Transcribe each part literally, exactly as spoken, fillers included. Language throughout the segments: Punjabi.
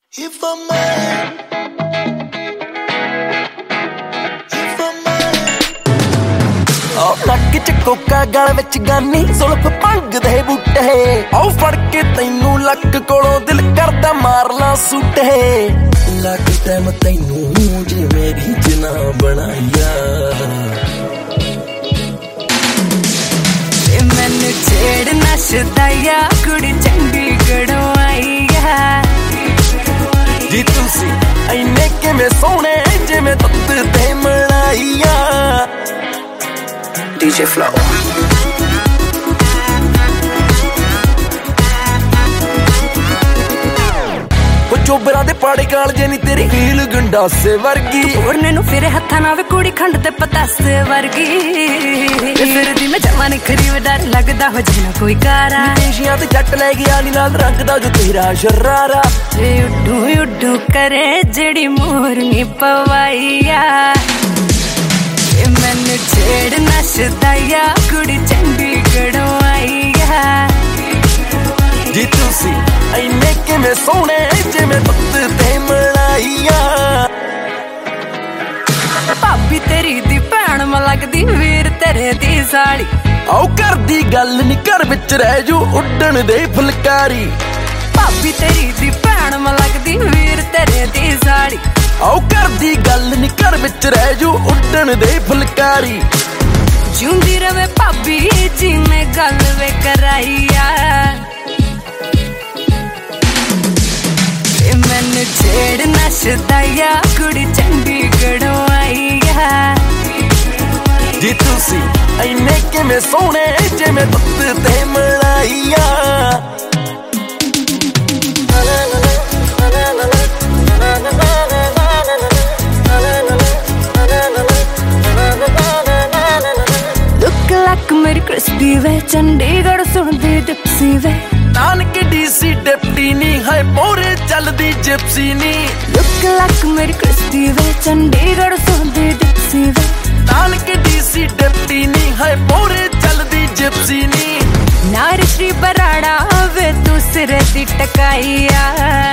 If a man, if a man oh ਲੱਕ ਚ ਕੋਕਾ ਗਲ ਵਿੱਚ ਗਾਨੀ ਸੁਲਫ ਭੰਗ ਦੇ ਬੂਟੇ ਆਉ ਫੜ ਕੇ ਤੈਨੂੰ ਲੱਕ ਕੋਲੋਂ ਦਿਲ ਕਰਦਾ ਮਾਰ ਲਾਂ ਸੂਟੇ ਲੱਗ ਟਾਈਮ ਤੈਨੂੰ ਜਿਵੇਂ ਵੀ ਜਨਾ ਬਣਾਇਆ ਤੇ ਮੈਨੂੰ ਛੇੜ ਨਸ਼ਦਾਇਆ ਕੁੜੀ ਚੰਡੀਗੜ੍ਹੋਂ ਆਈ ਆ ਜੀ ਤੁਸੀਂ ਐਨੇ ਕਿਵੇਂ ਸੋਹਣੇ ਜਿਵੇਂ ਦੁੱਧ ਤੇ ਮਲਾਈਆ D J Flow ਚੋਬਰਾਂ ਦੇ ਪਾੜੇ ਕਾਲਜੇ ਨੀ ਤੇਰੀ ਹੀਲ ਗੰਡਾਸੇ ਵਰਗੀ ਤੋੜਨੇ ਨੂੰ ਫਿਰ ਹੱਥਾਂ ਨਾਲ ਵੇ ਕੁੜੀ ਖੰਡ ਤੇ ਪਤਾਸੇ ਵਰਗੀ ਫਿਰ ਦੀ ਮੈਂ ਜਵਾਨ ਖਰੀ ਵੇ ਡਰ ਲੱਗਦਾ ਹੋ ਜਿਨਾ ਕੋਈ ਕਾਰਾ ਦੇਸ਼ੀਆਂ ਤੇ ਜੱਟ ਲੈ ਗਿਆ ਨੀ ਨਾਲ ਰੰਗ ਦਾ ਜੋ ਤੇਰਾ ਸ਼ਰਾਰਾ ਤੇ ਉੱਡੂ ਉੱਡੂ ਕਰੇ ਜਿਹੜੀ ਮੋਰ ਨੀ ਪਵਾਈਆ ਤੇ ਮੈਨੂੰ ਛੇੜ ਨਸ਼ਦਾਇਆ ਕੁੜੀ ਚੰਡੀਗੜ੍ਹੋਂ ਆਈ ਆ ਜੀ ਤੁਸੀਂ ਐਨੇ ਕਿਵੇਂ ਸੋਹਣੇ ਜਿਵੇਂ ਦੁੱਧ ਤੇ ਮਲਾਈਆ ਭਾਬੀ ਤੇਰੀ ਦੀ ਭੈਣ ਮ ਲੱਗਦੀ ਵੀਰ ਤੇਰੇ ਦੀ ਸਾਲੀ ਆਉ ਕਰਦੀ ਗੱਲ ਨੀ ਘਰ ਵਿੱਚ ਰਹਿ ਜੂ ਉੱਡਣ ਦੇ ਫੁਲਕਾਰੀ ਭਾਬੀ ਤੇਰੀ ਦੀ ਭੈਣ ਮ ਲੱਗਦੀ ਵੀਰ ਤੇਰੇ ਦੀ ਸਾਲੀ ਆਉ ਕਰਦੀ ਗੱਲ ਨੀ ਘਰ ਵਿੱਚ ਰਹਿ ਜੂ ਉੱਡਣ ਦੇ ਫੁਲਕਾਰੀ ਜਿਉਂਦੀ ਰਵੇ ਭਾਬੀ ਜੀ ਨੇ ਗੱਲ ਵੇ ਕਰਾਈਆ ਮੈਨੂੰ ਛੇੜ ਨਸ਼ਦਾਇਆ ਕੁੜੀ ਚੰਡੀਗੜ੍ਹੋਂ ਆਈ ਆ ਜੀ ਤੁਸੀਂ ਐਨੇ ਕਿਵੇਂ ਸੋਹਣੇ ਜਿਵੇਂ ਦੁੱਧ ਤੇ ਮਲਾਈਆ ਲੁੱਕ ਲੱਕ ਮੇਰੀ ਕ੍ਰਿਸਪੀ ਵੇ ਚੰਡੀਗੜ੍ਹ ਸੁਣਦੀ ਦਿਪਸੀ ਵੇ ਨਾਨਕ ਡੀਸੀ ਡਿਪਟੀ ਨੀ ਹੈ ਮੋਰੇ ਚੱਲਦੀ ਜਿਪਸੀ ਨੀ ਲੁੱਕ ਲੱਕ ਮੇਰੀ ਕ੍ਰਿਸਪੀ ਵੇ ਚੰਡੀਗੜ੍ਹ ਸੁਣਦੀ ਦਿਪਸੀ ਵੇ ਨਾਨਕ ਡੀਸੀ ਡਿਪਟੀ ਨੀ ਹੈ ਮੋਰੇ ਚੱਲਦੀ ਜਿਪਸੀ ਨੀ ਨਾਰ ਸ਼੍ਰੀ ਬਰਾੜਾ ਵੇ ਤੂੰ ਸਿਰੇ ਦੀ ਟਕਾਈਆ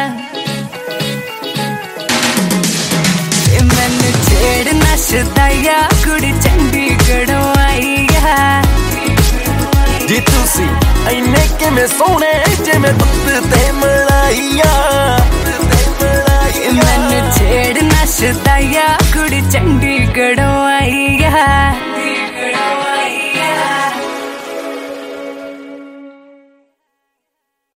ਮੈਨੂੰ ਛੇੜ ਨਸ਼ਦਾਇਆ ਕੁੜੀ ਚੰਡੀਗੜ੍ਹੋਂ ਆਈ ਆ ਜੀ ਤੁਸੀਂ ਐਨੇ ਕਿਵੇਂ ਸੋਹਣੇ ਜਿਵੇਂ ਦੁੱਧ ਤੇ ਮਲਾਈਆ ਮੈਨੂੰ ਛੇੜ ਨਸ਼ਦਾਇਆ ਕੁੜੀ ਚੰਡੀ